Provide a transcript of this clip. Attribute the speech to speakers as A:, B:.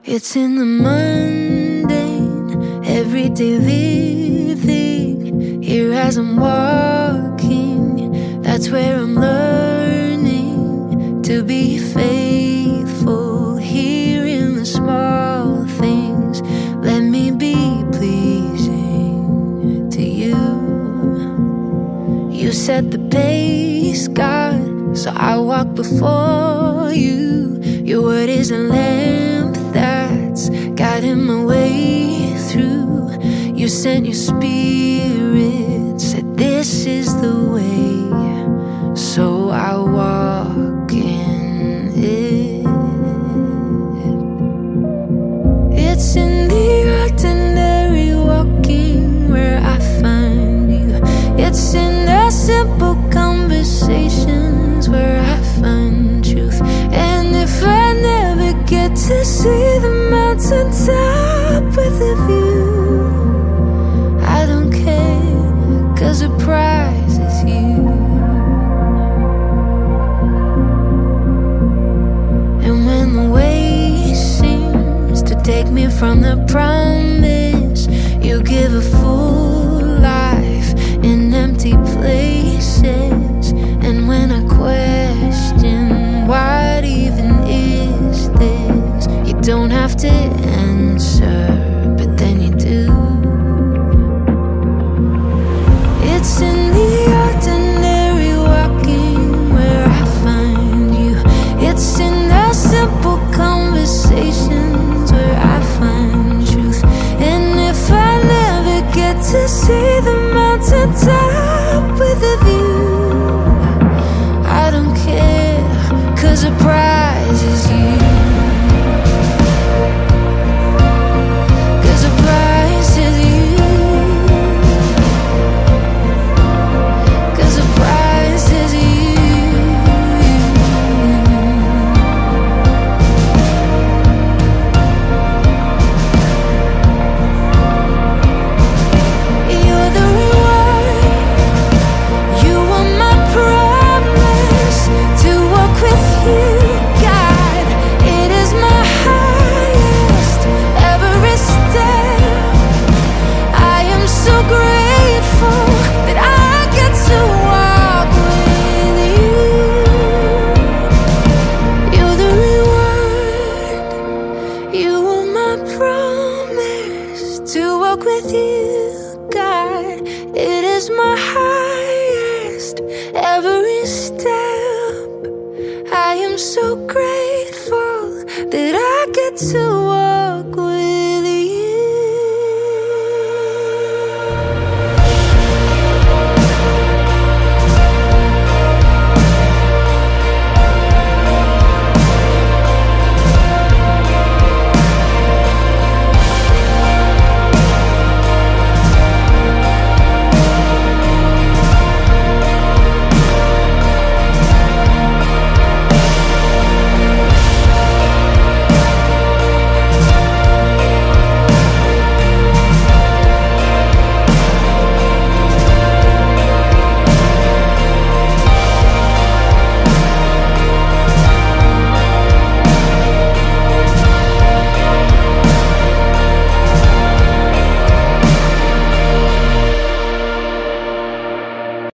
A: It's in the mundane, everyday living. Here as I'm walking, that's where I'm learning to be faithful. Here in the small things, let me be pleasing to you. You set the pace, God, so I walk before you. Your word is a lamp that's guiding my way through. You sent your spirit, said this is the way, so I walk in it. It's in the ordinary walking where I find you. It's in the simple conversations where I find truth. And if I never get to see the mountaintop with a view, I don't care, 'cause the prize is you. And when the way seems to take me from the promise, you give a full life in empty places. And when I question what even is this, you don't have to answer, but then you do. It's in the ordinary walking where I find you. It's in the simple conversations where I find truth. And if I never get to see the mountaintop with a view, I don't care, 'cause the prize is you. 'Cause the prize is you. 'Cause the prize is you. You're the reward. You are my promise to walk with you, God. It is my highest every step. I am so grateful that I get to walk with you. You're the reward. You are my promise to walk with you, God. It is my highest every step. I am so grateful that I get to walk